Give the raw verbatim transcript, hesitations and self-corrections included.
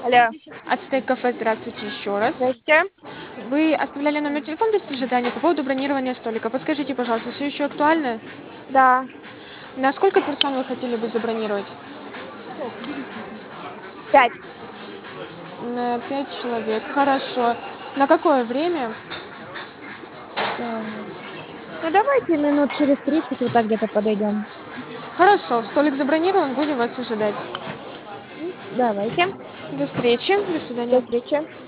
Алло, Ацтек кафе, здравствуйте еще раз. здрасте. Вы оставляли номер телефона без ожидания по поводу бронирования столика. Подскажите, пожалуйста, все еще актуально? Да, На сколько персон вы хотели бы забронировать? пять. На пять человек. Хорошо. На какое время? Так. Ну давайте минут через тридцать вот так где-то подойдем. Хорошо, столик забронирован, будем вас ожидать. Давайте. До встречи, до До свидания. встречи.